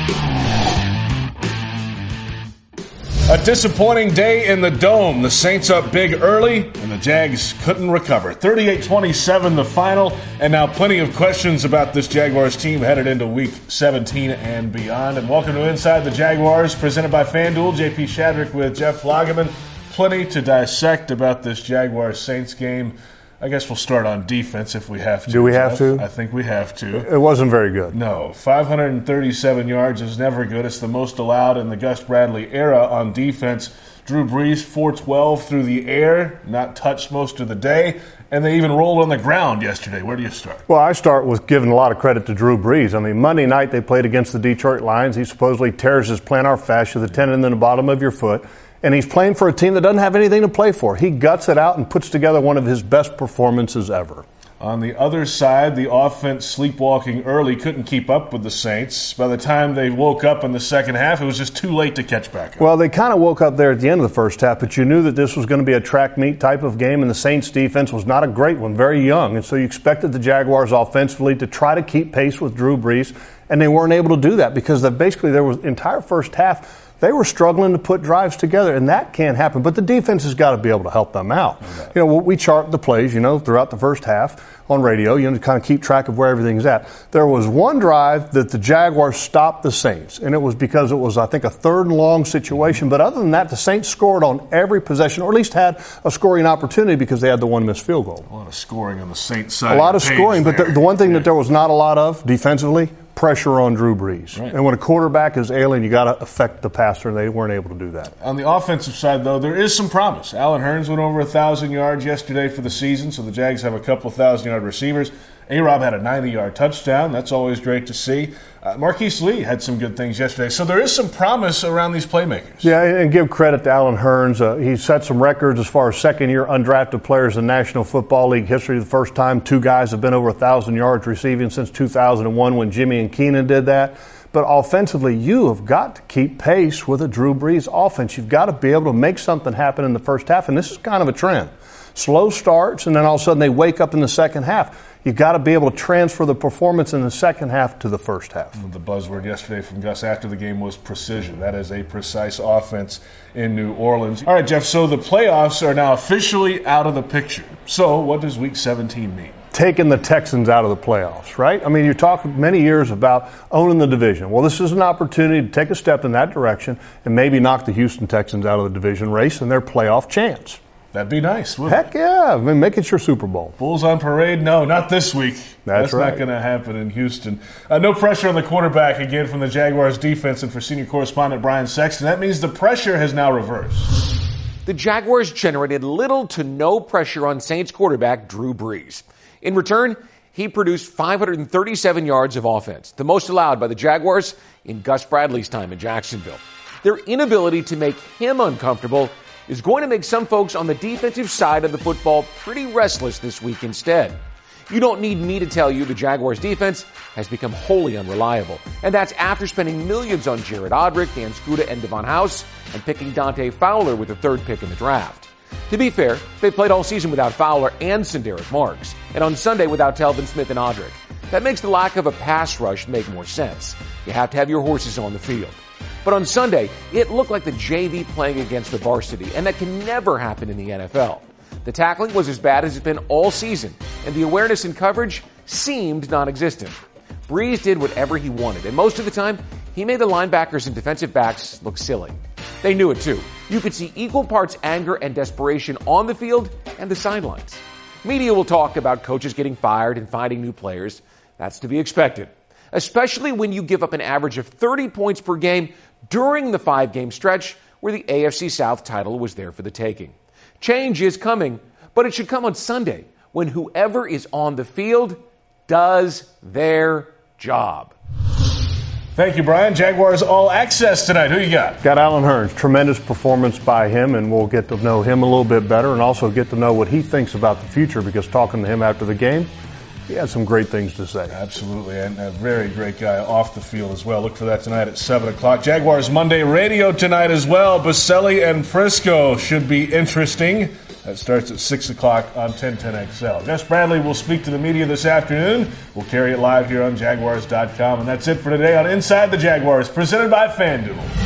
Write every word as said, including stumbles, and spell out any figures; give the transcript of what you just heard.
A disappointing day in the Dome. The Saints up big early, and the Jags couldn't recover. thirty-eight twenty-seven the final, and now plenty of questions about this Jaguars team headed into Week seventeen and beyond. And welcome to Inside the Jaguars, presented by FanDuel. J P Shadrick with Jeff Lageman. Plenty to dissect about this Jaguars-Saints game. I guess we'll start on defense if we have to. Do we Jeff. have to? I think we have to. It wasn't very good. No. five hundred thirty-seven yards is never good. It's the most allowed in the Gus Bradley era on defense. Drew Brees, four twelve through the air, not touched most of the day. And they even rolled on the ground yesterday. Where do you start? Well, I start with giving a lot of credit to Drew Brees. I mean, Monday night they played against the Detroit Lions. He supposedly tears his plantar fascia, the tendon in the bottom of your foot. And he's playing for a team that doesn't have anything to play for. He guts it out and puts together one of his best performances ever. On the other side, the offense sleepwalking early, couldn't keep up with the Saints. By the time they woke up in the second half, it was just too late to catch back up. Well, they kind of woke up there at the end of the first half, but you knew that this was going to be a track meet type of game, and the Saints defense was not a great one, very young. And so you expected the Jaguars offensively to try to keep pace with Drew Brees, and they weren't able to do that because the, basically there was entire first half they were struggling to put drives together, and that can't happen. But the defense has got to be able to help them out. Okay. You know, we chart the plays, you know, throughout the first half on radio, you know, to kind of keep track of where everything's at. There was one drive that the Jaguars stopped the Saints, and it was because it was, I think, a third and long situation. But other than that, the Saints scored on every possession, or at least had a scoring opportunity because they had the one missed field goal. A lot of scoring on the Saints side. A lot of, of scoring, there. but the, the one thing yeah. that there was not a lot of defensively, pressure on Drew Brees. Right. And when a quarterback is ailing, you got to affect the passer, and they weren't able to do that. On the offensive side, though, there is some promise. Allen Hurns went over one thousand yards yesterday for the season, so the Jags have a couple thousand-yard receivers. A-Rob had a ninety-yard touchdown. That's always great to see. Uh, Marquise Lee had some good things yesterday. So there is some promise around these playmakers. Yeah, and give credit to Allen Hurns. Uh, he set some records as far as second-year undrafted players in National Football League history. The first time two guys have been over one thousand yards receiving since two thousand one when Jimmy and Keenan did that. But offensively, you have got to keep pace with a Drew Brees offense. You've got to be able to make something happen in the first half, and this is kind of a trend. Slow starts, and then all of a sudden they wake up in the second half. You've got to be able to transfer the performance in the second half to the first half. The buzzword yesterday from Gus after the game was precision. That is a precise offense in New Orleans. All right, Jeff, so the playoffs are now officially out of the picture. So what does Week seventeen mean? Taking the Texans out of the playoffs, right? I mean, you talk many years about owning the division. Well, this is an opportunity to take a step in that direction and maybe knock the Houston Texans out of the division race and their playoff chance. That'd be nice, wouldn't Heck yeah. I mean, make it your Super Bowl. Bulls on parade? No, not this week. That's, That's right. not going to happen in Houston. Uh, no pressure on the quarterback again from the Jaguars defense and for senior correspondent Brian Sexton. That means the pressure has now reversed. The Jaguars generated little to no pressure on Saints quarterback Drew Brees. In return, he produced five hundred thirty-seven yards of offense, the most allowed by the Jaguars in Gus Bradley's time in Jacksonville. Their inability to make him uncomfortable is going to make some folks on the defensive side of the football pretty restless this week instead. You don't need me to tell you the Jaguars' defense has become wholly unreliable. And that's after spending millions on Jared Odrick, Dan Skuta, and Devon House, and picking Dante Fowler with the third pick in the draft. To be fair, they played all season without Fowler and Sindaric Marks, and on Sunday without Telvin Smith and Odrick. That makes the lack of a pass rush make more sense. You have to have your horses on the field. But on Sunday, it looked like the J V playing against the varsity, and that can never happen in the N F L. The tackling was as bad as it's been all season, and the awareness and coverage seemed non-existent. Brees did whatever he wanted, and most of the time, he made the linebackers and defensive backs look silly. They knew it too. You could see equal parts anger and desperation on the field and the sidelines. Media will talk about coaches getting fired and finding new players. That's to be expected, especially when you give up an average of thirty points per game during the five-game stretch where the A F C South title was there for the taking. Change is coming, but it should come on Sunday when whoever is on the field does their job. Thank you, Brian. Jaguars All Access tonight. Who you got? Got Allen Hurns. Tremendous performance by him, and we'll get to know him a little bit better and also get to know what he thinks about the future because talking to him after the game, he had some great things to say. Absolutely, and a very great guy off the field as well. Look for that tonight at seven o'clock. Jaguars Monday Radio tonight as well. Baselli and Frisco should be interesting That starts at six o'clock on ten ten X L. Gus Bradley will speak to the media this afternoon. We'll carry it live here on Jaguars dot com. And that's it for today on Inside the Jaguars, presented by FanDuel.